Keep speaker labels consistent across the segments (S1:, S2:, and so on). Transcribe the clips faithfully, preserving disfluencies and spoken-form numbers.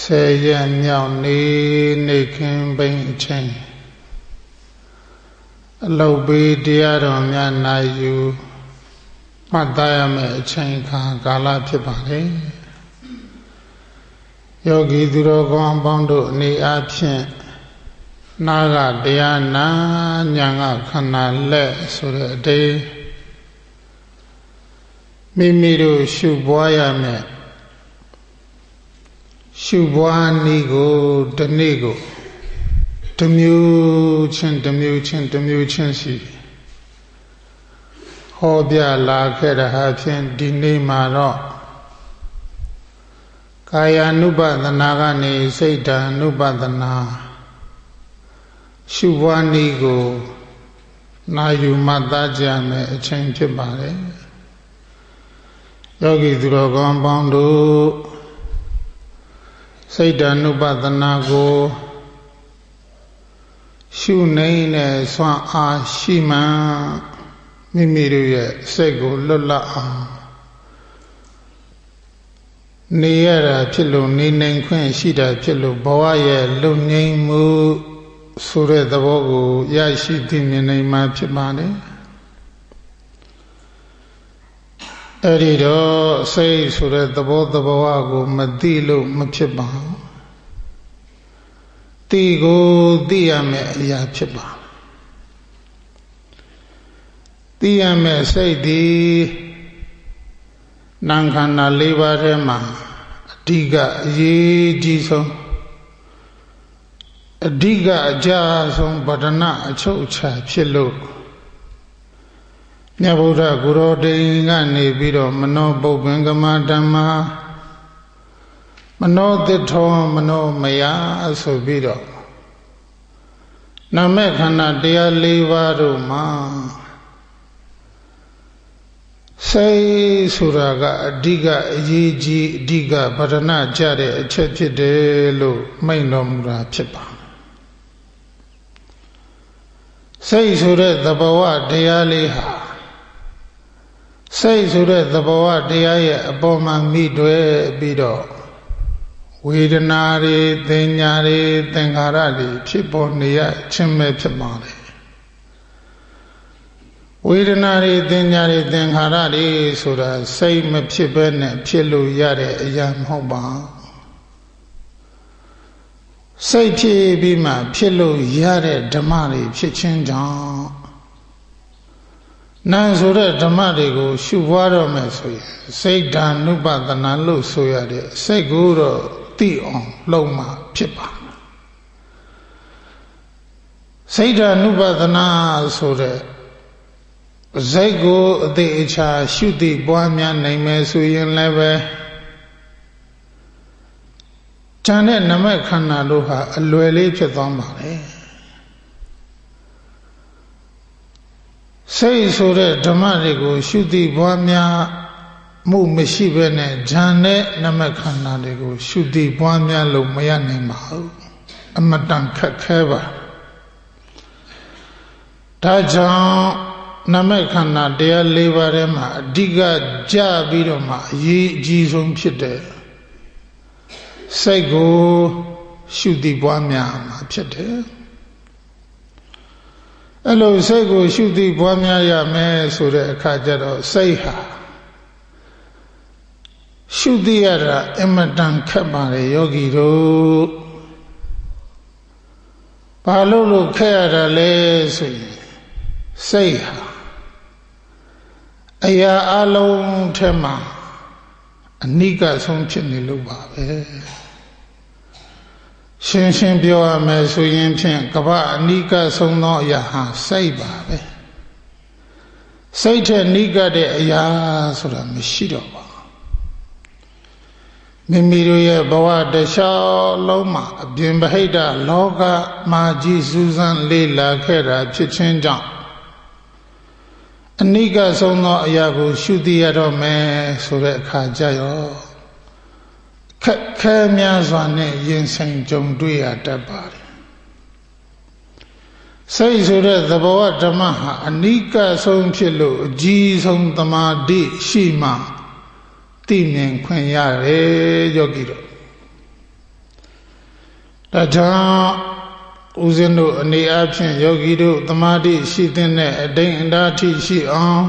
S1: ဆေရမြောက်နေနေခင်ပိန်အချိန်အလုတ်ပေးတရားတော်များနိုင်ယူမှတ်သားရမယ့်အချိန်ခါကာလဖြစ်ပါလေယောဂီသူတော်ကောင်းပေါင်းတို့အနေအားဖြင့်နာကတရားနာညာကခန္ဓာလက်ဆိုတဲ့အတေးမိမိတို့ရှုပွားရမယ်ရှုပွားနည်းကိုတနေ့ကိုတမျိုးချင်းတမျိုးချင်းတမျိုးချင်းစီဟောပြလာခဲ့တာဟာဖြင့်ဒီနေ့မှာတော့ကာယ ानु ပဒနာကနေစိတ်ဓာ ानु ပဒနာရှုပွားနည်းကိုနာယူမှတ်သားကြမယ်အချိန်ဖြစ်ပါတယ်ယောဂီသူတော်ကောင်းပေါင်းတို့စိတ်ဓာ ानु ပဒနာကိုရှုနေတဲ့ဆွမ်းအားရှိမှမိမိတို့ရဲ့စိတ်ကိုလွတ်လပ်အောင်နေရတာဖြစ်လို့နေနိုင်ခွင့်ရှိတာဖြစ်လို့ဘဝရဲ့လုံငြိမ်းမှုဆိုတဲ့သဘောကိုရရှိသိမြင်နိုင်မှာဖြစ်ပါလေအဲ့ဒီတော့စိတ်ဆိုတဲ့သဘောသဘောကိုမသိလို့မဖြစ်ပါဘူးသိကိုသိရမယ့်အရာဖြစ်ပါသိရမယ့်စိတ်ဒီနာမ်ခန္ဓာ၄ပါးထဲမှာအဓိကအရေးကြီးဆုံးအဓိကအကြဆုံးဗဒနာအချုပ်အခြာဖြစ်လို့မြတ်ဗုဒ္ဓကိုရောတိန်ကနေပြီးတော့မနောပုပ္ပင်္ဂမဓမ္မာမနောသစ္ထောမနောမယဆိုပြီးတော့နာမခန္ဓာတရား၄ပါးတို့မှာစိတ်ဆိုတာကအဓိကအရေးကြီးအဓိကဗဒနာကြတဲ့အချက်ဖြစ်တယ်လို့မိန့်တော်မူတာဖြစ်ပါစိတ်ဆိုတဲ့သဘောဝတရားလေးဟာစိတ်ဆိုတဲ့သဘောဝတရားရဲ့အပေါ်မှာမိတွေ့ပြီးတော့ဝေဒနာတွေသင်ညာတွေသင်္ခါရတွေဖြစ်ပေါ်နေရခြင်းပဲဖြစ်ပါလေဝေဒနာတွေသင်ညာတွေသင်္ခါရတွေဆိုတာစိတ်မဖြစ်ဘဲနဲ့ဖြစ်လို့ရတဲ့အရာမဟုတ်ပါစိတ်ဖြစ်ပြီးမှဖြစ်လို့ရတဲ့ဓမ္မတွေဖြစ်ခြင်းကြောင့်နာမ်ဆိုတဲ့ဓမ္မတွေကိုရှုပွားတော့မယ်ဆိုရင်စိတ်ဓာ ानु ပဒနာလို့ဆိုရတဲ့စိတ်ကိုတော့သိအောင်လုပ်မှဖြစ်ပါစိတ်ဓာ ानु ပဒနာဆိုတဲ့စိတ်ကိုအသေးအချာရှုသိပွားများနိုင်မယ်ဆိုရင်လည်းပဲဉာဏ်နဲ့နမခန္ဓာတို့ဟာအလွယ်လေးဖြစ်သွားပါလေစိတ်ဆိုတဲ့ဓမ္မတွေကိုရှုသိပွားများမှုမရှိဘဲနဲ့ဉာဏ်နဲ့နမခန္ဓာတွေကိုရှုသိပွားများလို့မရနိုင်ပါဘူးအမတန်ခက်ခဲပါဒါကြောင့်နမခန္ဓာတရား၄ပါးထဲမှာအဓိကကြပြီးတော့မှအရေးအကြီးဆုံးဖြစ်တဲ့စိတ်ကိုရှုသိပွားများမှာဖြစ်တယ်အဲ့လိုစိတ်ကိုရှုသိပွားများရမယ်ဆိုတဲ့အခါကျတော့စိတ်ဟာရှုသိရတာအမတန်ခက်ပါလေယောဂီတို့ဘာလို့လို့ခက်ရတာလဲဆိုရင်စိတ်ဟာအရာအလုံးထဲမှာအနိကဆုံးဖြစ်နေလို့ပါပဲရှင်းရှင်းပြောရမယ်ဆိုရင်ဖြင့်ကမ္ဘာအနိကဆုံးသောအရာဟာစိတ်ပါပဲစိတ်ထက်နိကတဲ့အရာဆိုတာမရှိတော့ပါမိမိတို့ရဲ့ဘဝတလျှောက်လုံးမှာအပြင်ဗဟိတလောကမှာကြည်စူးစမ်းလေ့လာခဲ့တာဖြစ်ခြင်းကြောင့်အနိကဆုံးသောအရာကိုရှုသိရတော့မယ်ဆိုတဲ့အခါကျရောခက်ခဲများစွာနဲ့ရင်ဆိုင်ကြုံတွေ့ရတတ်ပါတယ်စိတ်ဆိုတဲ့သဘောဓမ္မဟာအနိကဆုံးဖြစ်လို့အကြီးဆုံးသမာဓိရှိမှသိမြင်ခွင့်ရတယ်ယောဂီတို့ဒါကြောင့်ဦးဇင်းတို့အနေအချင်းယောဂီတို့သမာဓိရှိတဲ့အတိမ်အတားထိရှိအောင်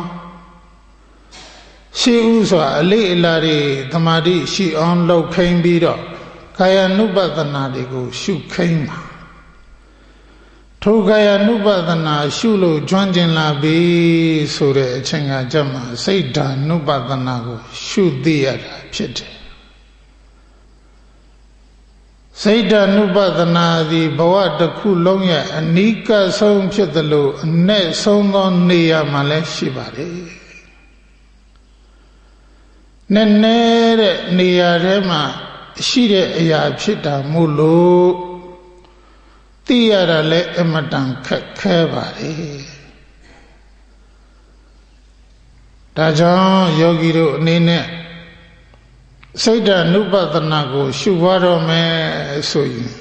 S1: ရှိဥစွာအလေးအလာတွေသမာဓိရှိအောင်လုပ်ခိုင်းပြီးတော့ကာယ ानु ပဒနာတွေကိုရှုခိုင်းပါထိုကာယ ानु ပဒနာရှုလို့ကျွမ်းကျင်လာပြီဆိုတဲ့အချိန်ကကြမှာစိတ်ဓာ ानु ပဒနာကိုရှုသိရတာဖြစ်တယ်စိတ်ဓာ ानु ပဒနာသည်ဘဝတစ်ခုလုံးရဲ့အနိကဆုံးဖြစ်သလိုအနဲ့ဆုံးသောနေရာမှာလည်းရှိပါတယ်နည်းနည်းတဲ့နေရာထဲမှာရှိတဲ့အရာဖြစ်တာမို့လို့သိရတာလည်းအမတန်ခက်ခဲပါတယ်ဒါကြောင့်ယောဂီတို့အနေနဲ့စိတ်ဓာ ानु ပဒနာကိုရှုပွားတော့မယ်ဆိုရင်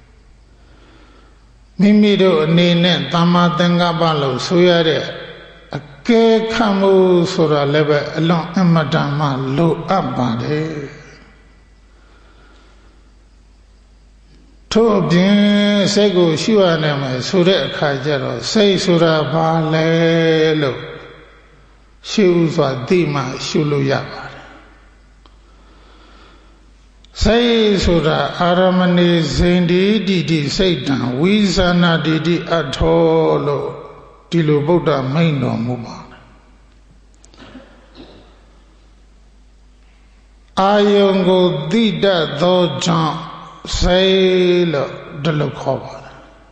S1: မိမိတို့အနေနဲ့သမ္မာသင်္ကပ္ပလို့ဆိုရတဲ့အကဲခံမှုဆိုတာလည်းပဲအလွန်အမတန်မှလိုအပ်ပါတယ်ထို့အပြင်စိတ်ကိုရှုရနိုင်မယ်ဆိုတဲ့အခါကျတော့စိတ်ဆိုတာဘာလဲလို့ရှုစွာသိမှရှုလို့ရပါတယ်စိတ်ဆိုတာအာရမဏေဇိန္ဒီတိတိစိတ်တံဝိဇာနာတိတိအထောလို့ဒီလိုဗုဒ္ဓမိန့်တော်မူပါတယ်အာယုံကိုသိတတ်သောကြောင့်စိတ်လို့ဒီလိုခေါ်ပါတယ်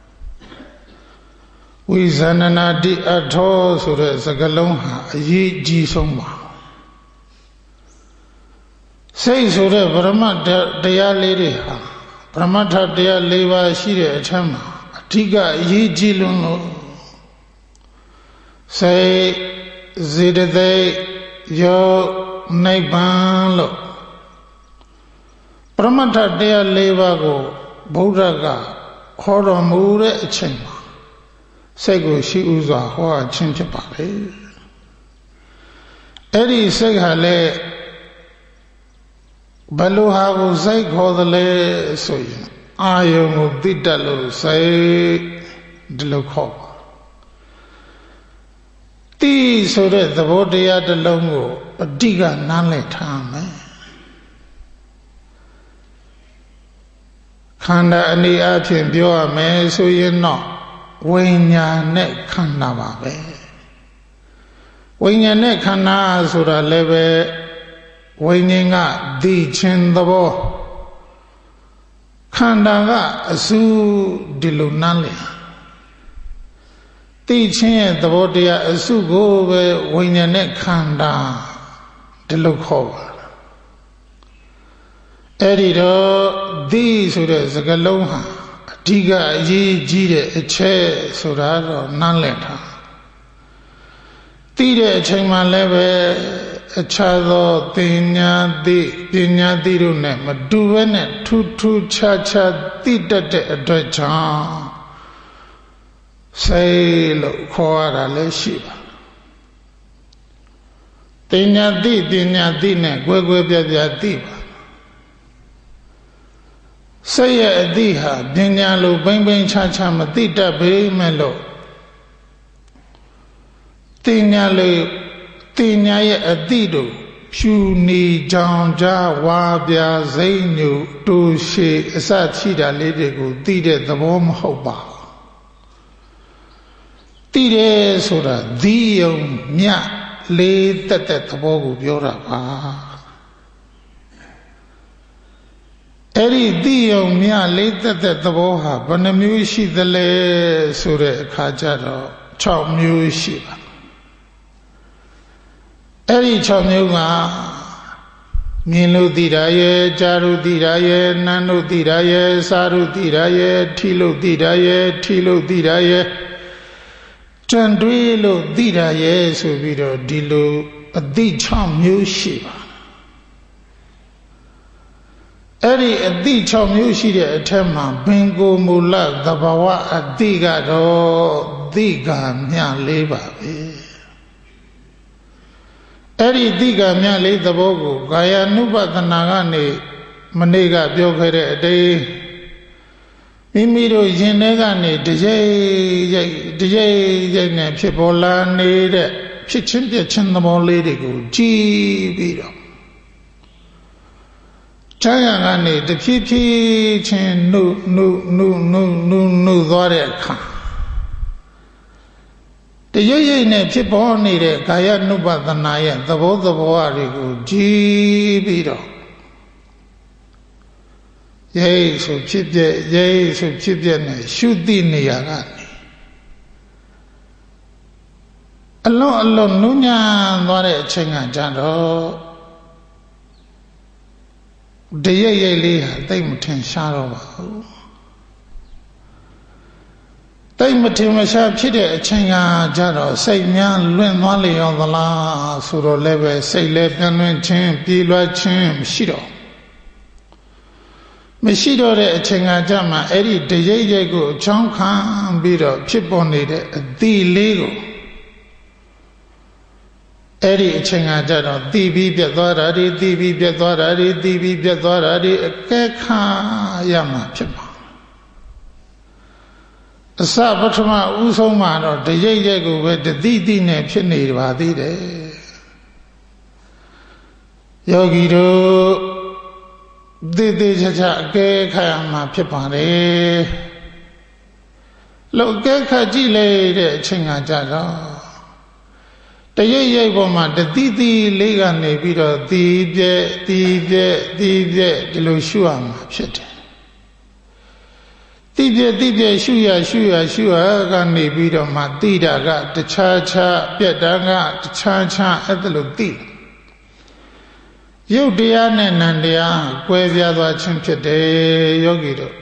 S1: ဝိဇာနနာတိအထောဆိုတဲ့စကားလုံးဟာအရေးကြီးဆုံးပါစိတ်ဆိုတဲ့ဗရမတရားလေးတွေဟာဗရမထတရား၄ပါးရှိတဲ့အထက်မှာအဓိကအရေးကြီးလွန်းလို့စိတ်စေတသိက်ယောနိဗ္ဗာန်လို့ပရမတ္ထတရား၄ပါးကိုဗုဒ္ဓကခေါ်တော်မူတဲ့အချိန်မှာစိတ်ကိုရှိဥစွာဟောအချင်းဖြစ်ပါလေအဲ့ဒီစိတ်ဟာလည်းဘလို့ဟာကိုစိတ်ခေါ်သလဲဆိုရင်အာယုံကိုသိတတ်လို့စိတ်ဒီလိုခေါ်ပါတိဆိုတဲ့သဘောတရားတစ်လုံးကိုအတိကနားလည်ထားမယ်ခန္ဓာအနေအချင်းပြောရမယ်ဆိုရင်တော့ဝိညာဉ်နဲ့ခန္ဓာပါပဲဝိညာဉ်နဲ့ခန္ဓာဆိုတာလည်းပဲဝိညာဉ်ကသိခြင်းသဘောခန္ဓာကအစုဒီလိုနားလည်သိခြင်းရဲ့သဘောတရားအစုကိုပဲဝိညာဉ်နဲ့ခန္ဓာဒီလိုခေါ်ပါအဲ့ဒီတော့သိဆိုတဲ့စကားလုံးဟာအဓိကအရေးကြီးတဲ့အချက်ဆိုတာတော့နားလည်ထားသိတဲ့အချိန်မှလည်းပဲအခြားသောပညာသိပညာသိတို့နဲ့မတူဘဲနဲ့ထူးထူးခြားခြားသိတတ်တဲ့အတွက်ကြောင့်စိတ်လို့ခေါ်ရတာလည်းရှိပါပညာသိပညာသိနဲ့ကွဲကွဲပြားပြားသိပါစိတ်ရဲ့အသိဟာပညာလိုပိမ့်ပိမ့်ခြားခြားမသိတတ်ပေမဲ့လို့ပညာလိုပညာရဲ့အသိတို့ဖြူနေကြောင်ကြားဝါပြာစိမ့်ညူတူရှည်အစရှိတာလေးတွေကိုသိတဲ့သဘောမဟုတ်ပါဘူးသိတယ်ဆိုတာဒီယုံမြလေးတက်တဲ့သဘောကိုပြောတာပါအဲ့ဒီသိယုံမြလေးတက်တဲ့သဘောဟာဘယ်နှမျိုးရှိသလဲဆိုတဲ့အခါကျတော့၆မျိုးရှိပါအဲ့ဒီ၆မျိုးကမြင်လို့သိတာရဲ့ကြားလို့သိတာရဲ့နားလို့သိတာရဲ့စားလို့သိတာရဲ့ထိလို့သိတာရဲ့ထိလို့သိတာရဲ့ကြံတွေးလို့သိတာရဲ့ဆိုပြီးတော့ဒီလိုအသိ၆မျိုးရှိပါအဲ့ဒီအသိ၆မျိုးရှိတဲ့အထက်မှာဘင်ကိုမူလသဘာဝအသိကတော့သိကမြလေးပါပဲအဲ့ဒီသိကမြလေးသဘောကိုကာယ ानु ပဒနာကနေမနေ့ကပြောခဲ့တဲ့အတိတ်မိမိတို့ရင်ထဲကနေတကြိမ်ကြိမ်တကြိမ်ကြိမ်နဲ့ဖြစ်ပေါ်လာနေတဲ့ဖြစ်ချင်းပြချင်းသဘောလေးတွေကိုကြည်ပြီးတော့ချမ်းရကနေတဖြည်းဖြည်းချင်းနှုတ်နှုတ်နှုတ်နှုတ်နှုတ်နှုတ်သွားတဲ့အခါတရွရိပ်နဲ့ဖြစ်ပေါ်နေတဲ့ကာယ ानु ပသနာရဲ့သဘောသဘောတွေကိုကြည်ပြီးတော့ရိပ်ဆိုဖြစ်ပြရိပ်ဆိုဖြစ်ပြနဲ့ရှုသိနေရကနေအလွန်အလွန်နုညံ့သွားတဲ့အချိန်ကကြတော့တရိပ်ရိပ်လေးဟာတိတ်မထင်ရှားတော့ပါဘူးတိတ်မထင်မရှားဖြစ်တဲ့အချိန်ကကြတော့စိတ်များလွင့်သွားလေရောသလားဆိုတော့လည်းပဲစိတ်လည်းပြန်လွင့်ခြင်းပြေးလွှတ်ခြင်းမရှိတော့မရှိတော့တဲ့အချိန်ကကြမှာအဲ့ဒီတရိပ်ရိပ်ကိုအချောင်းခံပြီးတော့ဖြစ်ပေါ်နေတဲ့အသီလေးကိုအဲ့ဒီအချိန်ကကြတော့သိပြီးပြတ်သွားတာဒီသိပြီးပြတ်သွားတာဒီသိပြီးပြတ်သွားတာဒီအကဲခါရမှာဖြစ်ပါအစပထမဥဆုံးမှာတော့တရိပ်ရိပ်ကိုပဲတတိတိနဲ့ဖြစ်နေပါသေးတယ်ယောဂီတို့သေသေးချာချာအကဲခါရမှာဖြစ်ပါတယ်လို့အကဲခါကြည့်လိုက်တဲ့အချိန်ကကြတော့တရိပ်ရိပ်ပေါ်မှာတတိတိလေးကနေပြီးတော့သီးပြဲသီးပြဲသီးပြဲဒီလိုရှုရမှာဖြစ်တယ်သီးပြဲသီးပြဲရှုရရှုရရှုရကနေပြီးတော့မှသိတာကတခြားခြားပြက်တာကတခြားခြားအဲ့ဒါလိုသိရုပ်တရားနဲ့နံတရားကွဲပြားသွားခြင်းဖြစ်တယ်ယောဂီတို့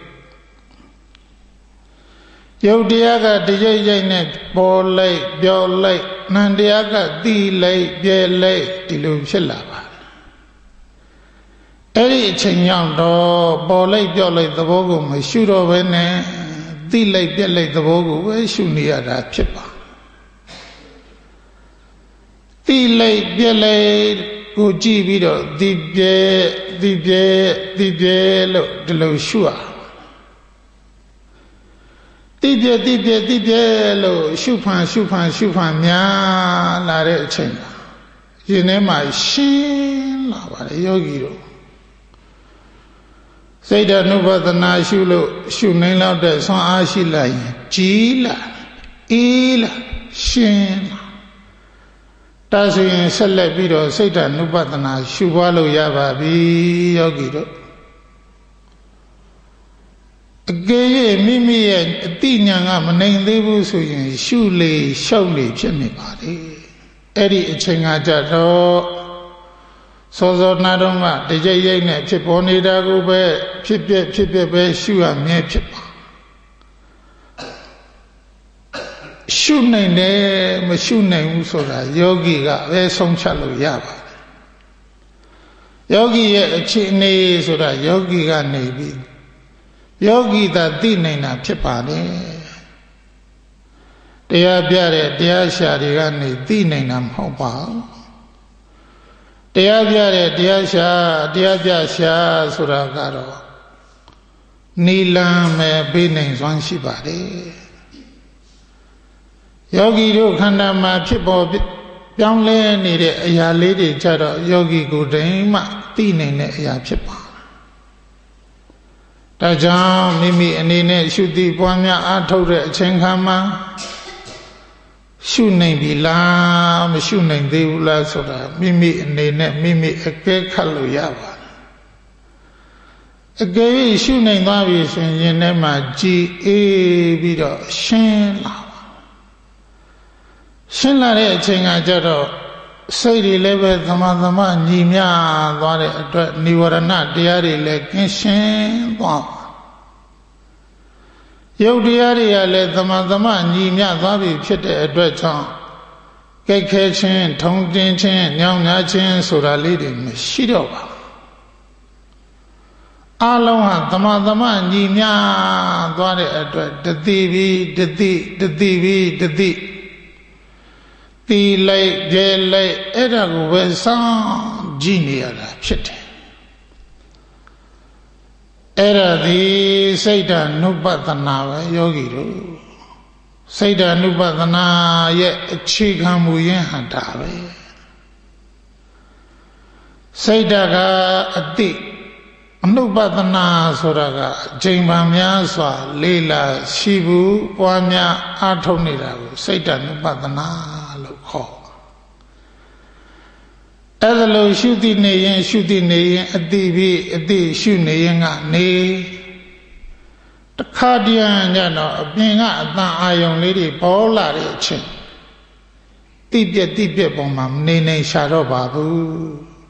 S1: ရုပ်တရားကတရိပ်ရိပ်နဲ့ပေါ်လိုက်ပြောလိုက်နံတရားကသိလိုက်ပြဲလိုက်ဒီလိုဖြစ်လာပါအဲ့ဒီအချိန်ရောက်တော့ပေါ်လိုက်ပြောလိုက်သဘောကိုမရှုတော့ဘဲနဲ့သိလိုက်ပြဲလိုက်သဘောကိုပဲရှုနေရတာဖြစ်ပါသိလိုက်ပြဲလိုက်ကိုကြည့်ပြီးတော့သိပြဲသိပြဲသိပြဲလို့ဒီလိုရှုရသိပြဲသိပြဲသိပြဲလို့ရှုဖန်ရှုဖန်ရှုဖန်များလာတဲ့အချိန်ရင်ထဲမှာရှင်းလာပါတယ်ယောဂီတို့စိတ်ဓာတ် ानु ပသနာရှုလို့ရှုနေလောက်တဲ့ဆွမ်းအားရှိလိုက်ရင်ကြည်လာအေးလာရှင်းလာဒါဆိုရင်ဆက်လက်ပြီးတော့စိတ်ဓာတ် ानु ပသနာရှုပွားလို့ရပါပြီယောဂီတို့အကယ်၍မိမိရဲ့အတိညာကမနိုင်သေးဘူးဆိုရင်ရှုလေရှောက်လေဖြစ်နေပါလေအဲ့ဒီအချိန်ကကြတော့စောစောနာတော့ကတကြိတ်ရိတ်နဲ့ဖြစ်ပေါ်နေတာကိုပဲဖြစ်ပြဖြစ်ပြပဲရှုရမြဲဖြစ်ပါရှုနိုင်တယ်မရှုနိုင်ဘူးဆိုတာယောဂီကပဲဆုံးဖြတ်လို့ရပါတယ်ယောဂီရဲ့အခြေအနေဆိုတာယောဂီကနေပြီးယောဂီသာသိနိုင်တာဖြစ်ပါတယ်တရားပြတဲ့တရားရှာတွေကနေသိနိုင်တာမဟုတ်ပါဘူးတရားပြတဲ့တရားရှာတရားပြရှာဆိုတာကတော့နိလန်မဲ့ပေးနိုင်စွမ်းရှိပါတယ်ယောဂီတို့ခန္ဓာမှာဖြစ်ပေါ်ပြောင်းလဲနေတဲ့အရာလေးတွေကြတော့ယောဂီကိုယ်တိုင်မှသိနိုင်တဲ့အရာဖြစ်ပါဒါကြောင့်မိမိအနေနဲ့ရှုသိပွားများအားထုတ်တဲ့အချိန်ခါမှာရှုနိုင်ပြီလားမရှုနိုင်သေးဘူးလားဆိုတာမိမိအနေနဲ့မိမိအကဲခတ်လို့ရပါတယ်အကယ်၍ရှုနိုင်သွားပြီဆိုရင်ရင်ထဲမှာကြည်အေးပြီးတော့ရှင်းလာပါရှင်းလာတဲ့အချိန်ကကျတော့စိတ်တွေလည်းပဲသမာသမညီမြသွားတဲ့အတွက်និဝရဏတရားတွေလည်းကင်းရှင်းသွားရုပ်တရားတွေကလည်းသမာသမညီမြသွားပြီဖြစ်တဲ့အတွက်ကြောင့်ကြိတ်ခဲခြင်းထုံတင်းခြင်းညောင်းညာခြင်းဆိုတာလေးတွေမရှိတော့ပါဘူးအလုံးဟာသမာသမညီမြသွားတဲ့အတွက်တတိပြီးတတိတတိပြီးတတိတီလိုက်ကျဲလိုက်အဲ့ဒါကိုပဲစောင့်ကြည့်နေရတာဖြစ်တယ်အဲ့ဒါဒီစိတ်ဓာနုပဒနာပဲယောဂီတို့စိတ်ဓာနုပဒနာရဲ့အခြေခံမူရင်းဟာဒါပဲစိတ်ဓာကအတိအနုပဒနာဆိုတာကအချိန်ပန်များစွာလေးလာရှိဘူးပွားများအားထုတ်နေတာကိုစိတ်ဓာနုပဒနာလို့ခေါ်အဲ့ဒါလို့ရှုတိနေရင်ရှုတိနေရင်အတိပြီးအတိရှုနေရင်ကနေတခါတည်းညတော့အပြင်ကအတန်အာယုံလေးတွေပေါ်လာတဲ့အချိန်တိပြက်တိပြက်ပုံမှာမနေနိုင်ရှာတော့ပါဘူး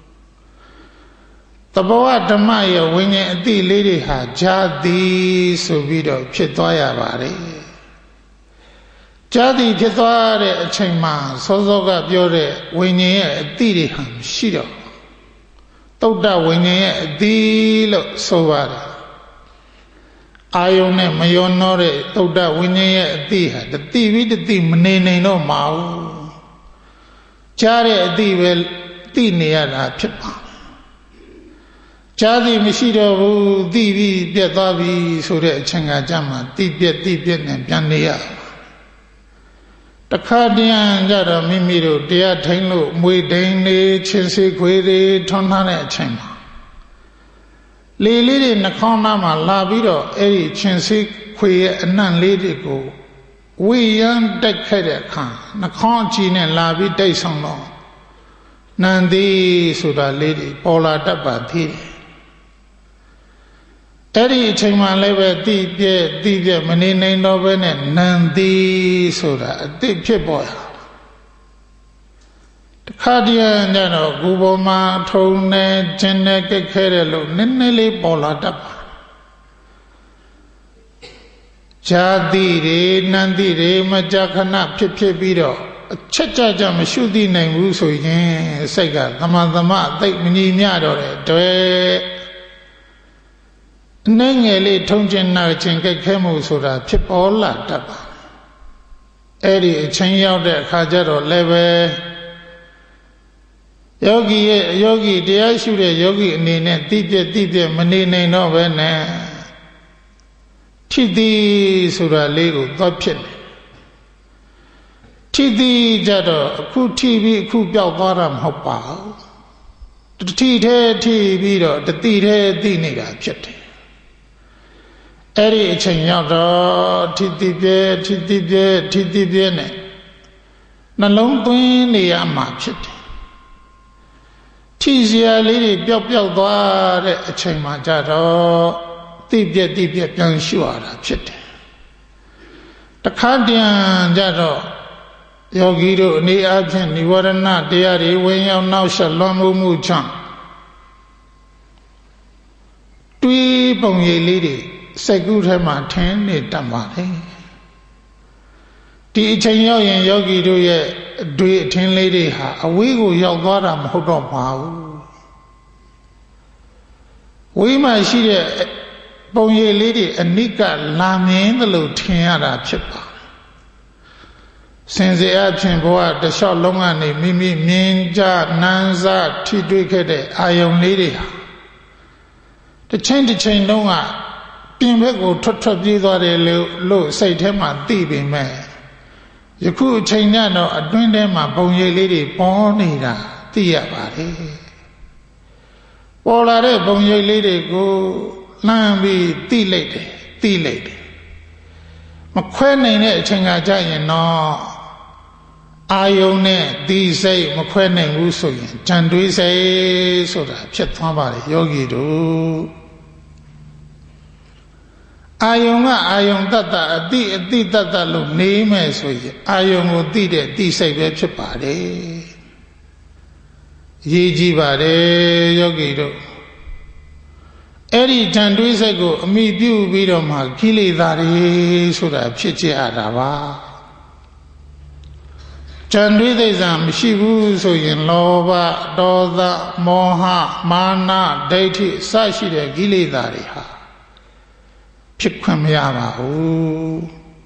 S1: တဘောဓမ္မရဲ့ဝိညာဉ်အတိလေးတွေဟာဈာတိဆိုပြီးတော့ဖြစ်သွားရပါတယ်ဈာတိဖြစ်သွားတဲ့အချိန်မှာစောစောကပြောတဲ့ဝိညာဉ်ရဲ့အတိတွေဟာမရှိတော့သုဒ္ဓဝိညာဉ်ရဲ့အတိလို့ဆိုပါတယ်အာယုံနဲ့မယောနောတဲ့သုဒ္ဓဝိညာဉ်ရဲ့အတိဟာတတိဝိတတိမနေနိုင်တော့မဘူးကြားတဲ့အတိပဲသိနေရတာဖြစ်ပါဈာတိမရှိတော့ဘူးသိပြီးပြတ်သွားပြီဆိုတဲ့အချိန်ကကြမှာတိပြက်တိပြက်နဲ့ပြန်နေရတခါတည်းကြတော့မိမိတို့တရားထိုင်လို့မွေဒိန်နေချင်းစေခွေတွေထွန်းထားတဲ့အချိန်မှာလေလေးတွေနှာခေါင်းသားမှာလာပြီးတော့အဲ့ဒီချင်းစေခွေရဲ့အနံ့လေးတွေကိုဝေယံတိုက်ခဲ့တဲ့အခါနှာခေါင်းကြည့်နဲ့လာပြီးတိုက်ဆောင်တော့နန္ဒီဆိုတာလေးတွေပေါ်လာတတ်ပါသေးတယ်အဲ့ဒီအချိန်မှလည်းပဲတိပြည့်တိပြည့်မနေနိုင်တော့ဘဲနဲ့နန္တိဆိုတာအတိတ်ဖြစ်ပေါ်ရတခါတည်းညတော့ဂူပေါ်မှာထုံနေခြင်းနဲ့ကြက်ခဲတယ်လို့နည်းနည်းလေးပေါ်လာတတ်ပါဈာတိတွေနန္တိတွေမကြခဏဖြစ်ဖြစ်ပြီးတော့အချက်ကြကြမရှုသိနိုင်ဘူးဆိုရင်စိတ်ကသမသမအသိမညီမျှတော့တဲ့တွေ့အနှဲငယ်လေးထုံးကျင်နာခြင်းကြက်ခဲမှုဆိုတာဖြစ်ပေါ်လာတတ်ပါအဲ့ဒီအချိန်ရောက်တဲ့အခါကျတော့လည်းပဲယောဂီရဲ့ယောဂီတရားရှုတဲ့ယောဂီအနေနဲ့တိပြက်တိပြက်မနေနိုင်တော့ဘဲနဲ့ထိသည်ဆိုတာလေးကိုသွားဖြစ်တယ်ထိသည်ကြတော့အခုထိပြီးအခုပျောက်သွားတာမဟုတ်ပါဘူးတတိထဲထိပြီးတော့တတိထဲသိနေတာဖြစ်တယ်အဲ့ဒီအချိန်ရောက်တော့ထိတိပြဲထိတိပြဲထိတိပြဲနဲ့နှလုံးသွင်းနေရမှာဖြစ်တယ်ထိစရာလေးတွေပျောက်ပျောက်သွားတဲ့အချိန်မှာကြတော့တိပြက်တိပြက်ပြန်ရှုရတာဖြစ်တယ်တခါတည်းကြတော့ယောဂီတို့အနေအချင်းនិဝရဏတရားတွေဝင်ရောက်နောက်ဆက်လွန်မှုမှုကြောင့်တွေးပုံရိပ်လေးတွေစိတ်ကူးထဲမှာထင်းနေတတ်ပါလေဒီအချိန်ရောက်ရင်ယောဂီတို့ရဲ့အတွေ့အထင်လေးတွေဟာအဝေးကိုရောက်သွားတာမဟုတ်တော့ပါဘူးဝေးမှရှိတဲ့ပုံရိပ်လေးတွေအနိကလာမြင်သလိုထင်ရတာဖြစ်ပါစင်စေအဖြစ်ဘဝတလျှောက်လုံးကနေမိမိမြင်ကြနန်းစားထိတွေ့ခဲ့တဲ့အာယုန်လေးတွေဟာတစ်ချိန်တစ်ချိန်လုံးကပြင်ဘက်ကိုထွက်ထွက်ပြေးသွားတယ်လို့လို့စိတ်ထဲမှာသိပေမဲ့ယခုအချိန်ညတော့အတွင်းထဲမှာပုံရိပ်လေးတွေပေါ်နေတာသိရပါတယ်ပေါ်လာတဲ့ပုံရိပ်လေးတွေကိုလှမ်းပြီးသိလိုက်တယ်သိလိုက်တယ်မခွဲနိုင်တဲ့အချိန်ကကြာရင်တော့အာယုန်နဲ့ဒီစိတ်မခွဲနိုင်ဘူးဆိုရင်ကြံတွေးစိတ်ဆိုတာဖြစ်သွားပါတယ်ယောဂီတို့အာယုံကအာယုံတတ္တအတိအတိတတ္တလို့နေမယ်ဆိုရင်အာယုံကိုသိတဲ့သိစိတ်ပဲဖြစ်ပါတယ်ရေးကြည့်ပါတယ်ယောဂီတို့အဲ့ဒီတန်တွေးစိတ်ကိုအမိပြုပြီးတော့မှကိလေသာတွေဆိုတာဖြစ်ကြရတာပါတန်တွေးသိစာမရှိဘူးဆိုရင်လောဘဒေါသမောဟမာနဒိဋ္ဌိစရှိတဲ့ကိလေသာတွေဟာဖြစ်ခွင့်မရပါဘူး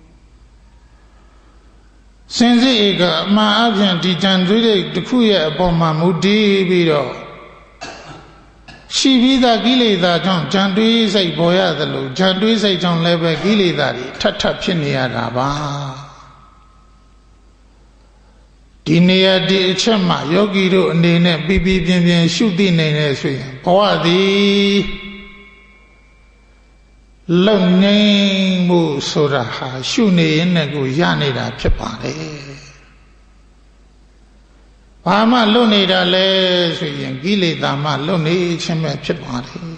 S1: စင်စစ်ဧကအမှန်အပြင်ဒီတန်တွေးတဲ့တစ်ခုရဲ့အပေါ်မှာမူတည်ပြီးတော့ရှိပြီးသားကိလေသာကြောင့်ကြံတွေးစိတ်ပေါ်ရတယ်လို့ကြံတွေးစိတ်ကြောင့်လည်းပဲကိလေသာတွေထပ်ထပ်ဖြစ်နေရတာပါဒီနေရာဒီအချက်မှာယောဂီတို့အနေနဲ့ပြပြပြင်းပြင်းရှုသိနိုင်တယ်ဆိုရင်ဘဝသည်လုံငိမ့်မှုဆိုတာဟာရှုနေရင်လည်းကိုရနေတာဖြစ်ပါတယ်ဘာမှလွတ်နေတာလဲဆိုရင်ကိလေသာမှလွတ်နေခြင်းပဲဖြစ်ပါတယ်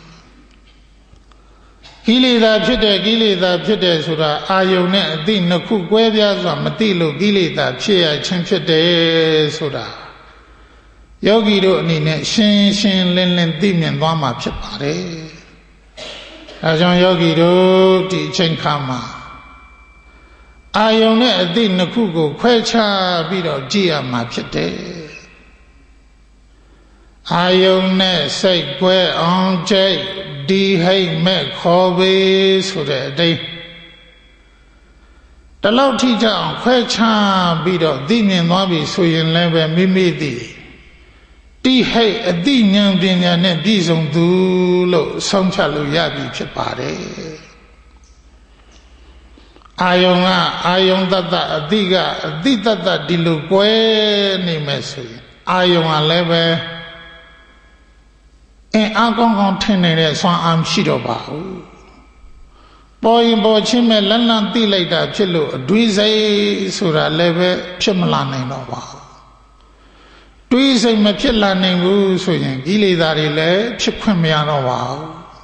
S1: ကိလေသာဖြစ်တဲ့ကိလေသာဖြစ်တဲ့ဆိုတာအာယုန်နဲ့အသိနှစ်ခုကွဲပြားစွာမသိလို့ကိလေသာဖြစ်ရခြင်းဖြစ်တယ်ဆိုတာယောဂီတို့အနေနဲ့ရှင်းရှင်းလင်းလင်းသိမြင်သွားမှာဖြစ်ပါတယ်အဲကြောင့်ယောဂီတို့ဒီအချိန်ခါမှာအာယုန်နဲ့အသိနှစ်ခုကိုခွဲခြားပြီးတော့ကြည့်ရမှာဖြစ်တယ်အာယုန်နဲ့စိတ်ကွဲအောင်ကြိတ်ဒီဟိတ်မဲ့ခေါ်ပေးဆိုတဲ့အတိတ်တလောက်ထိကြအောင်ခွဲခြားပြီးတော့သိမြင်သွားပြီဆိုရင်လည်းပဲမိမိသည်တိဟိတ်အတိဉာဏ်ပညာနဲ့ပြည့်စုံသူလို့ဆုံးဖြတ်လို့ရပြီဖြစ်ပါတယ်အာယုံကအာယုံတတ္တအတိကအတိတတ္တဒီလိုကွဲနေမယ်ဆိုရင်အာယုံကလည်းပဲအင်းအကောင်းကောင်းထင်နေတဲ့ဆွမ်းအားရှိတော့ပါဘူးပေါ်ရင်ပေါ်ချင်းမဲ့လန်းလန်းသိလိုက်တာဖြစ်လို့အတွေးစိတ်ဆိုတာလည်းပဲဖြစ်မလာနိုင်တော့ပါဘူးတွေးစိတ်မဖြစ်လာနိုင်ဘူးဆိုရင်ကိလေသာတွေလည်းဖြစ်ခွင့်မရတော့ပါဘူး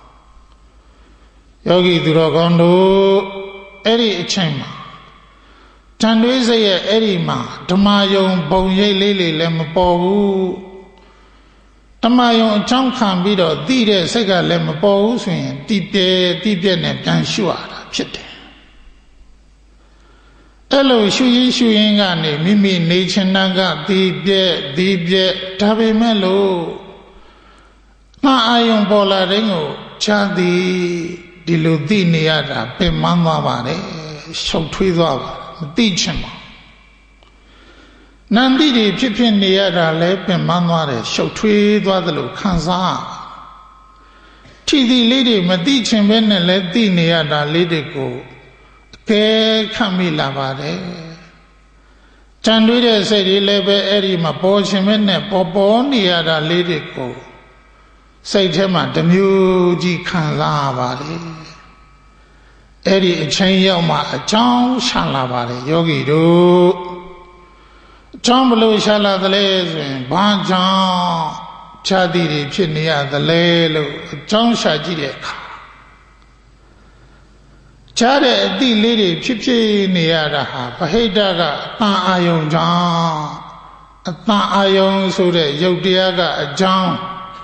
S1: ယောဂီသူတော်ကောင်းတို့အဲ့ဒီအချိန်မှာတန်တွေးစိတ်ရဲ့အဲ့ဒီမှာဓမ္မယုံဘုံရိပ်လေးလေးလည်းမပေါ်ဘူးဓမ္မယုံအကြောင်းခံပြီးတော့သိတဲ့စိတ်ကလည်းမပေါ်ဘူးဆိုရင်တိပြဲတိပြဲနဲ့ပြန်ရှုရတာဖြစ်တယ်အဲ့လိုရှုရင်းရှုရင်းကနေမိမိနေချင်တာကတိပြဲတိပြဲဒါပေမဲ့လို့ငါအာယုံပေါ်လာတဲ့ကိုချာသည်ဒီလိုသိနေရတာပင်မသွားပါတယ်ရှုပ်ထွေးသွားပါမသိချင်ပါနန္တိတွေဖြစ်ဖြစ်နေရတာလည်းပင်မသွားတယ်ရှုပ်ထွေးသွားသလိုခံစားထီသီလေးတွေမသိချင်ပဲနဲ့လည်းသိနေရတာလေးတွေကိုအကဲခတ်မိလာပါတယ်ကြံတွေးတဲ့စိတ်တွေလည်းပဲအဲ့ဒီမှာပေါ်ချင်ပဲနဲ့ပေါ်ပေါ်နေရတာလေးတွေကိုစိတ်ထဲမှာတမျိုးကြီးခံစားပါတယ်အဲ့ဒီအချိန်ရောက်မှအကြောင်းရှာလာပါတယ်ယောဂီတို့အကြောင်းဘလို့ရှာလာသလဲဆိုရင်ဘာကြောင့်ခြားတိတွေဖြစ်နေရသလဲလို့အကြောင်းရှာကြည့်တဲ့အခါခြားတဲ့အတိလေးတွေဖြစ်ဖြစ်နေရတာဟာဗဟိတကအတန်အာယုံကြောင့်အတန်အာယုံဆိုတဲ့ယုတ်တရားကအကြောင်း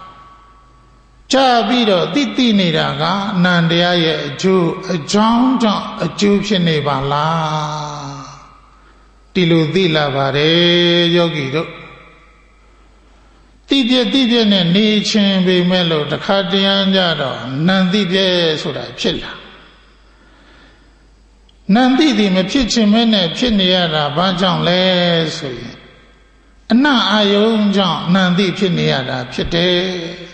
S1: ကြားပြီးတော့သိသိနေတာကအနန္တရားရဲ့အကျိုးအကြောင်းကြောင့်အကျိုးဖြစ်နေပါလားဒီလိုသိလာပါတယ်ယောဂီတို့တိပြည့်တိပြည့်နဲ့နေချင်းပေမဲ့လို့တခါတရံကြတော့နံတိပြည့်ဆိုတာဖြစ်လာနံတိဒီမဖြစ်ချင်မဲနဲ့ဖြစ်နေရတာဘာကြောင့်လဲဆိုရင်အနအာယုံကြောင့်နံတိဖြစ်နေရတာဖြစ်တယ်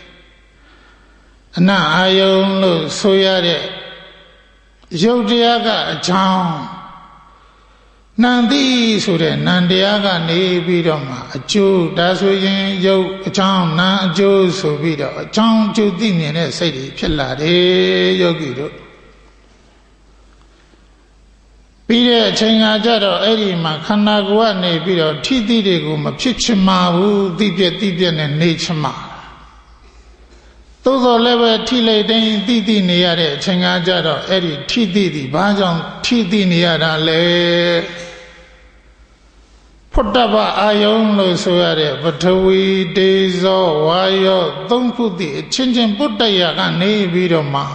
S1: အနအာယုံလို့ဆိုရတဲ့ယုတ်တရားကအကြောင်းနန္တိဆိုတဲ့နန္တရားကနေပြီးတော့မှအကျိုးဒါဆိုရင်ယုတ်အကြောင်းနာအကျိုးဆိုပြီးတော့အကြောင်းအကျိုးသိမြင်တဲ့စိတ်တွေဖြစ်လာတယ်ယောဂီတို့ပြီးတဲ့အချိန်ကကြတော့အဲ့ဒီမှာခန္ဓာကိုယ်ကနေပြီးတော့ထိတိတွေကိုမဖြစ်ချင်ပါဘူးသိပြက်သိပြက်နဲ့နေချင်ပါသို့သောလည်းပဲထိလိုက်တိုင်းသိသိနေရတဲ့အချိန်ကကြတော့အဲ့ဒီထိသိသည်ဘာကြောင့်ထိသိနေရတာလဲဖုတ္တဗအာယုံလို့ဆိုရတဲ့ပထဝီတေဇောဝါယောသုံးခုတည်းအချင်းချင်းပုတ္တရာကနေပြီးတော့မှ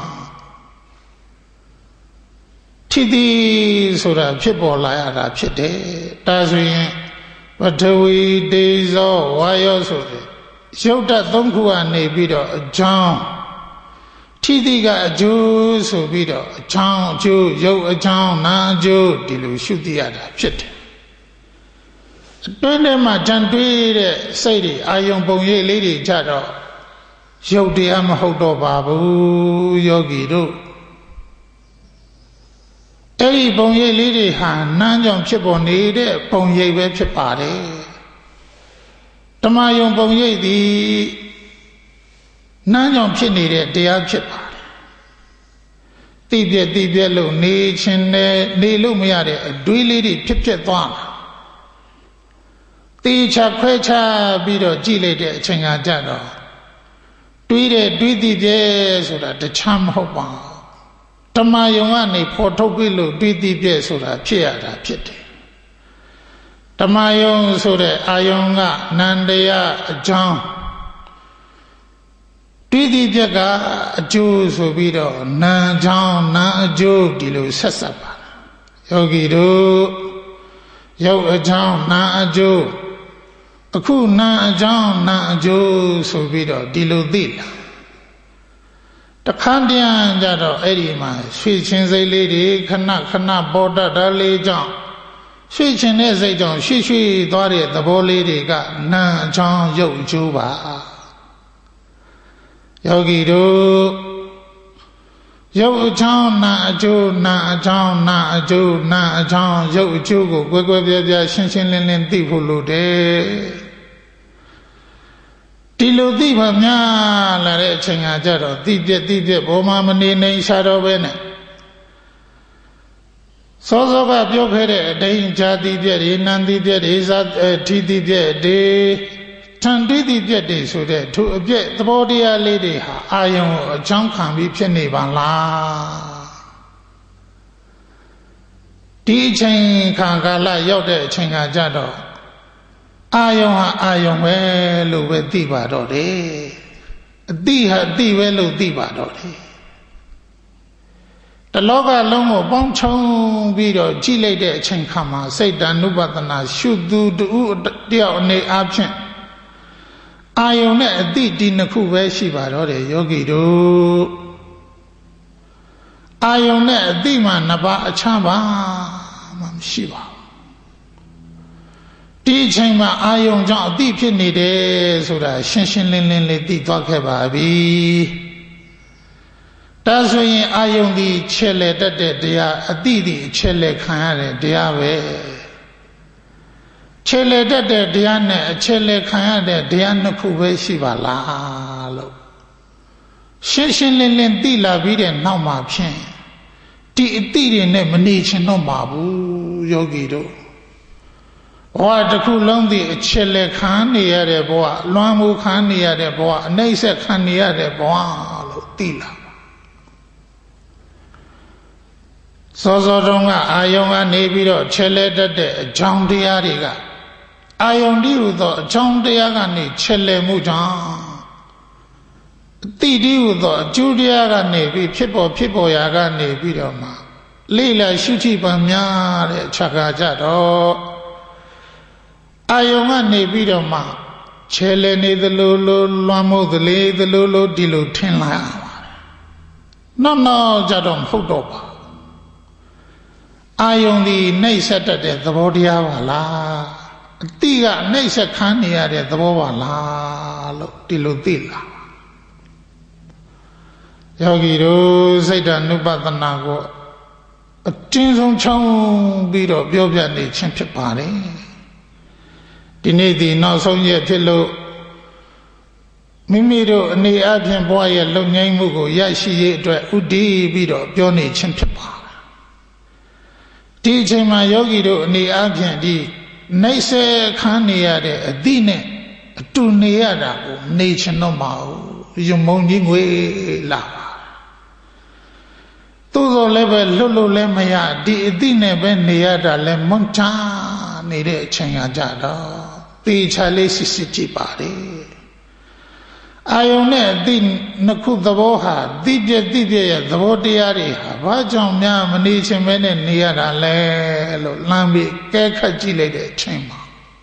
S1: ထိသိဆိုတာဖြစ်ပေါ်လာရတာဖြစ်တယ်ဒါဆိုရင်ပထဝီတေဇောဝါယောဆိုတဲ့ရုပ်ဓာတ်သုံးခုကနေပြီးတော့အကြောင်းထိတိကအကျိုးဆိုပြီးတော့အကြောင်းအကျိုးရုပ်အကြောင်းနာအကျိုးဒီလိုရှုသိရတာဖြစ်တယ်အတွင်းထဲမှာကြံတွေးတဲ့စိတ်တွေအာယုံပုံရိပ်လေးတွေကြတော့ရုပ်တရားမဟုတ်တော့ပါဘူးယောဂီတို့အဲ့ဒီပုံရိပ်လေးတွေဟာနန်းကြောင့်ဖြစ်ပေါ်နေတဲ့ပုံရိပ်ပဲဖြစ်ပါတယ်ဓမ္မယုံပုံရိပ်သည်နန်းကြောင့်ဖြစ်နေတဲ့တရားဖြစ်ပါတယ်တိပြက်တိပြက်လို့နေခြင်းနဲ့နေလို့မရတဲ့အတွေးလေးတွေဖြစ်ဖြစ်သွားတာတေချာခွဲခြားပြီးတော့ကြည့်လိုက်တဲ့အချိန်ကကြတော့တွေးတဲ့တွေးတိပြက်ဆိုတာတခြားမဟုတ်ပါဘူးဓမ္မယုံကနေဖော်ထုတ်ပြလို့တွေးတိပြက်ဆိုတာဖြစ်ရတာဖြစ်တယ်ဓမ္မယုံဆိုတဲ့အာယုံကနန္တရားအကြောင်းတွေးတိပြက်ကအကျိုးဆိုပြီးတော့နာအကြောင်းနာအကျိုးဒီလိုဆက်ဆက်ပါယောဂီတို့ရုပ်အကြောင်းနာအကျိုးအခုနာအကြောင်းနာအကျိုးဆိုပြီးတော့ဒီလိုသိလာတခါတည်းကြတော့အဲ့ဒီမှာရွှေချင်းစိတ်လေးတွေခဏခဏပေါ်တတ်တာလေးကြောင့်ရွှေချင်းတဲ့စိတ်ကြောင့်ရွှေရွှေသွားတဲ့သဘောလေးတွေကနာအကြောင်းရုပ်အကျိုးပါယောဂီတို့ရုပ်အကြောင်းနာအကျိုးနာအကြောင်းနာအကျိုးနာအကြောင်းရုပ်အကျိုးကိုကွယ်ကွယ်ပြားပြားရှင်းရှင်းလင်းလင်းသိဖို့လိုတယ်ဒီလိုသိပါများလာတဲ့အချိန်ကကြတော့သိပြက်သိပြက်ဘောမမနေနိုင်ရှာတော့ပဲနဲ့စောစောကပြောခဲ့တဲ့အတိုင်းဇာတိပြက်တွေနန္တိပြက်တွေဇာတိတိပြက်တွေထန်တိတိပြက်တွေဆိုတဲ့သူအပြက်သဘောတရားလေးတွေဟာအာယုံကိုအကြောင်းခံပြီးဖြစ်နေပါလားဒီအချိန်ခံကာလရောက်တဲ့အချိန်ကကြတော့အာယုံဟာအာယုံပဲလို့ပဲသိပါတော့တယ်အတိဟာအတိပဲလို့သိပါတော့တယ်တလောကလုံးကိုပေါင်းချုံပြီးတော့ကြည့်လိုက်တဲ့အချိန်ခါမှာစိတ်တ ानु ပတနာရှုသူတူတယောက်အနေအချင်းအာယုံနဲ့အတိဒီနှစ်ခုပဲရှိပါတော့တယ်ယောဂီတို့အာယုံနဲ့အတိမှနှစ်ပါးအခြားပါမှမရှိပါဘူးဒီအချိန်မှာအာယုံကြောင့်အတိဖြစ်နေတယ်ဆိုတာရှင်းရှင်းလင်းလင်းလေးသိသွားခဲ့ပါပြီဒါဆိုရင်အာယုံဒီခြေလေတတ်တဲ့တရားအတိဒီခြေလေခံရတဲ့တရားပဲခြေလေတတ်တဲ့တရားနဲ့အခြေလေခံရတဲ့တရားနှစ်ခုပဲရှိပါလားလို့ရှင်းရှင်းလင်းလင်းသိလာပြီးတဲ့နောက်မှာဖြင့်ဒီအတိတွေနဲ့မနေချင်တော့ပါဘူးယောဂီတို့ဘဝတစ်ခုလုံးဒီအချက်လက်ခံနေရတဲ့ဘဝလွမ်းမှုခံနေရတဲ့ဘဝအနှိမ့်ဆက်ခံနေရတဲ့ဘဝလို့သိလာစောစောတုန်းကအာယုံကနေပြီးတော့ချက်လက်တတ်တဲ့အကြောင်းတရားတွေကအာယုံတည်းဟူသောအကြောင်းတရားကနေချက်လက်မှုကြောင့်အတိတည်းဟူသောအကျိုးတရားကနေပြီးဖြစ်ပေါ်ဖြစ်ပေါ်ရာကနေပြီးတော့မှလိလာရှုထိပ်ပါများတဲ့အချက်ကားကြတော့အာယုံကနေပြီးတော့မှခြေလဲနေသလိုလိုလွှမ်းမိုးသလေသလိုလိုဒီလိုထင်လာရပါတယ်နောက်နောက်ကြတော့မဟုတ်တော့ပါအာယုံဒီနှိမ့်ဆက်တတ်တဲ့သဘောတရားပါလားအတိကနှိမ့်ဆက်ခံနေရတဲ့သဘောပါလားလို့ဒီလိုသိလာယောဂီတို့စိတ်ဓာတ် ानु ပတနာကိုအတင်းဆုံးချောင်းပြီးတော့ပြောပြနေခြင်းဖြစ်ပါတယ်ဒီနေ့ဒီနောက်ဆုံးရက်ဖြစ်လို့မိမိတို့အနေအချင်းဘဝရဲ့လုံငြိမ်းမှုကိုရရှိရေးအတွက်ဥတည်ပြီးတော့ပြောနေခြင်းဖြစ်ပါတယ်ဒီအချိန်မှာယောဂီတို့အနေအချင်းဒီနှိမ့်ဆက်ခံနေရတဲ့အသည့်နဲ့အတူနေရတာကိုနေချင်တော့မဟုတ်ယုံမုံကြီးငွေလာပါသို့သောလည်းပဲလွတ်လို့လည်းမရဒီအသည့်နဲ့ပဲနေရတာလည်းမွန်ချနေတဲ့အချိန်ကကြတော့တေချာလေးစစ်စစ်ကြည့်ပါတယ်အာယုံနဲ့အသည့်နှစ်ခုသဘောဟာတိပြည့်တိပြည့်ရဲ့သဘောတရားတွေဟာဘာကြောင့်များမနေချင်မဲနဲ့နေရတာလဲလို့လမ်းပြီးကဲခတ်ကြည့်လိုက်တဲ့အချိန်မှာ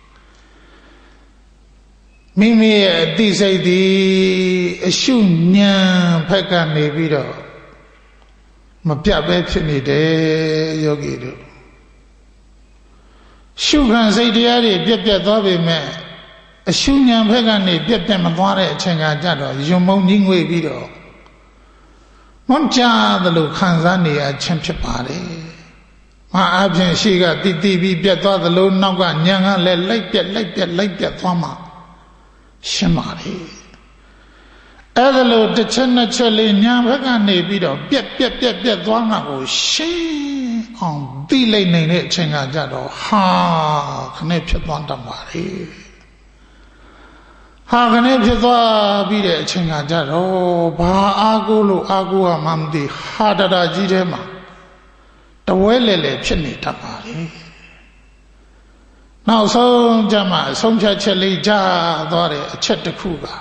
S1: မိမိရဲ့အသိစိတ်ဒီအရှုဉဏ်ဖက်ကနေပြီးတော့မပြတ်ပဲဖြစ်နေတယ်ယောဂီတို့ရှုခံစိတ်တရားတွေပြက်ပြက်သွားပေမဲ့အရှုဉဏ်ဘက်ကနေပြက်ပြက်မသွားတဲ့အချိန်ကကြတော့ယုံမုံကြီးငွေပြီးတော့မွန်ကြသလိုခံစားနေရခြင်းဖြစ်ပါတယ်။မအပြင်ရှိကတည်တည်ပြီးပြက်သွားသလိုနောက်ကညံကလည်းလိုက်ပြက်လိုက်ပြက်လိုက်ပြက်သွားမှရှင်းပါလေ။အဲ့ဒါလို့တစ်ချက်နှစ်ချက်လေးညာဘက်ကနေပြီးတော့ပြက်ပြက်ပြက်ပြက်သွားမှကိုရှင်းအောင်သိလိုက်နိုင်တဲ့အချိန်ကကြတော့ဟာခနဲ့ဖြစ်သွားတတ်ပါလေ။ဟာခနဲ့ဖြစ်သွားပြီးတဲ့အချိန်ကကြတော့ဘာအာကိုလို့အာကိုကမှမသိဟာတရာကြီးထဲမှာတဝဲလေလေဖြစ်နေတတ်ပါလေနောက်ဆုံးကြမှာအဆုံးဖြတ်ချက်လေးကြားသွားတဲ့အချက်တစ်ခုက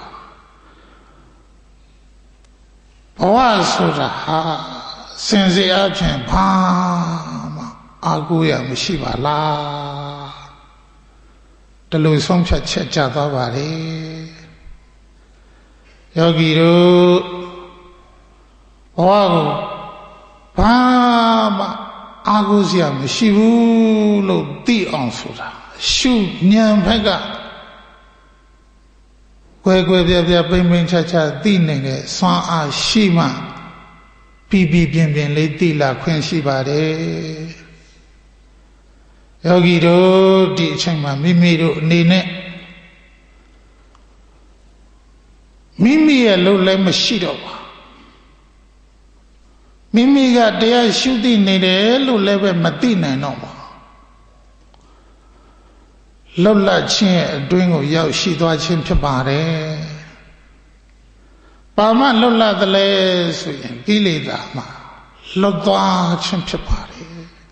S1: ဘဝဆိုတာဟာစင်စေအဖြစ်ဘာမှအာကိုရမရှိပါလားတလူဆုံးဖြတ်ချက်ကြသွားပါလေယောဂီတို့ဘဝကိုဘာမှအာကိုစရာမရှိဘူးလို့သိအောင်ဆိုတာရှုဉာဏ်ဘက်ကကွယ်ကွယ်ပြပြပိမ့်ပိမ့်ချာချာသိနေတဲ့စွမ်းအားရှိမှပြီးပြီးပြင်းပြင်းလေးသိလာခွင့်ရှိပါတယ်ယောဂီတို့ဒီအချိန်မှာမိမိတို့အနေနဲ့မိမိရဲ့လို့လည်းမရှိတော့ပါမိမိကတရားရှုသိနေတယ်လို့လည်းပဲမသိနိုင်တော့ပါလွတ်လပ်ခြင်းရဲ့အတွင်းကိုရောက်ရှိသွားခြင်းဖြစ်ပါတယ်ပါမလွတ်လပ်တယ်လဲဆိုရင်ကိလေသာမှာလွတ်သွားခြင်းဖြစ်ပါတယ်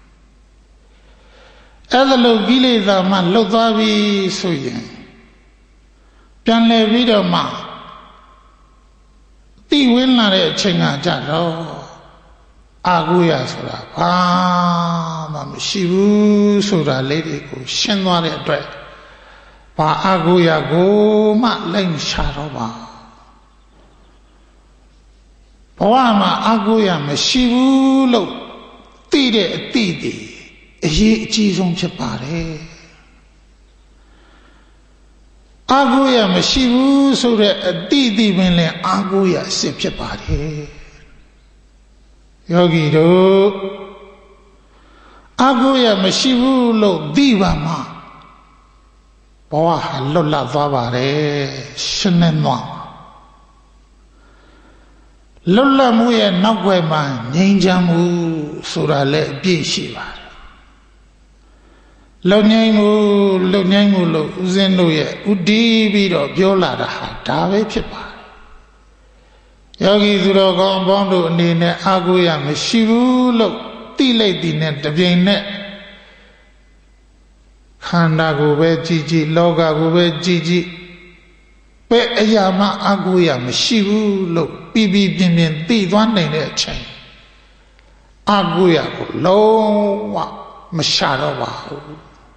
S1: အဲ့ဒါလို့ကိလေသာမှာလွတ်သွားပြီဆိုရင်ပြန်လည်ပြီးတော့မှသိဝင်လာတဲ့အချိန်ကကြတော့အာကိုရဆိုတာဘာမှမရှိဘူးဆိုတာလေးတွေကိုရှင်းသွားတဲ့အတွက်ဘာအာကိုရကိုမှလိုက်ရှာတော့ပါဘဝမှာအာကိုရမရှိဘူးလို့သိတဲ့အသိတွေအရေးအကြီးဆုံးဖြစ်ပါတယ်အာကိုရမရှိဘူးဆိုတဲ့အတိအသိပင်လည်းအာကိုရအစစ်ဖြစ်ပါတယ်ယောဂီတို့အာကိုရမရှိဘူးလို့သိပါမှဘဝဟာလွတ်လပ်သွားပါတယ်ရှင်းနေသွားလွတ်လပ်မှုရဲ့နောက်ွယ်မှာငြိမ်းချမ်းမှုဆိုတာလည်းအပြည့်ရှိပါတယ်လုံငြိမ်းမှုလုံငြိမ်းမှုလို့ဦးဇင်းတို့ရဲ့ဥတီးပြီးတော့ပြောလာတာဟာဒါပဲဖြစ်ပါတယ်ယောဂီသူတော်ကောင်းပေါင်းတို့အနေနဲ့အာကိုရမရှိဘူးလို့သိလိုက်သည်နဲ့တပြိမ်နဲ့ခန္ဓာကိုပဲကြည်ကြည်လောကကိုပဲကြည်ကြည်ပဲအရာမှအာကိုရမရှိဘူးလို့ပြီးပြီးပြင်းပြင်းသိသွားနိုင်တဲ့အချိန်အာကိုရကိုလုံးဝမရှာတော့ပါဘူး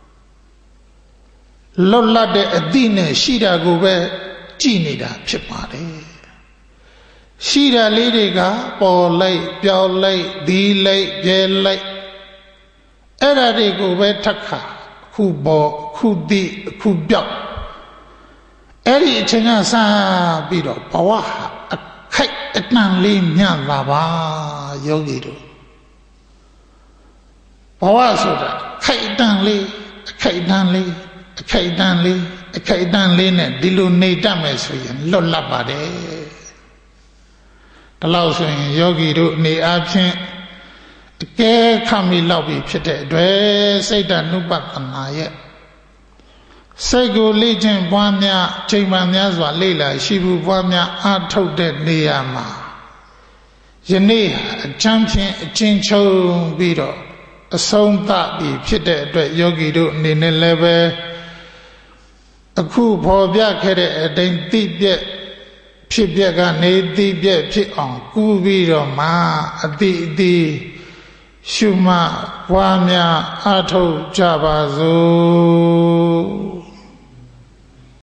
S1: လွတ်လပ်တဲ့အသည့်နဲ့ရှိတာကိုပဲကြည်နေတာဖြစ်ပါတယ်ရှိတာလေးတွေကပေါ်လိုက်ပြောင်းလိုက်ဒီလိုက်ပြဲလိုက်အဲ့ဒါတွေကိုပဲထပ်ခါခုပေါ်ခုတိခုပြောက်အဲ့ဒီအချိန်ကစပြီးတော့ဘဝဟာအခိုက်အတန့်လေးညံ့လာပါယောဂီတို့ဘဝဆိုတာခိုက်တန့်လေးအခိုက်တန့်လေးအခိုက်တန့်လေးအခိုက်တန့်လေးနဲ့ဒီလိုနေတတ်မယ်ဆိုရင်လွတ်လပ်ပါတယ်ဒါလို့ဆိုရင်ယောဂီတို့အနေအားဖြင့်အကဲခတ်မိလောက်ပြီဖြစ်တဲ့အတွက်စိတ်ဓာတ်နုပတနာရဲ့စိတ်ကိုလေ့ကျင့်ပွားများချိန်မှန်များစွာလေ့လာရှိဘူးပွားများအားထုတ်တဲ့နေရာမှာယနေ့အချမ်းဖြင့်အချင်းချုပ်ပြီးတော့အဆုံးသတ်ပြီဖြစ်တဲ့အတွက်ယောဂီတို့အနေနဲ့လည်းပဲအခုဖော်ပြခဲ့တဲ့အတိုင်းသိပြက်ဖြစ်ပြက်ကနေသိပြက်ဖြစ်အောင်ကူးပြီးတော့မှအတိအတိရှုမှတ်ပွားများအားထုတ်ကြပါစို့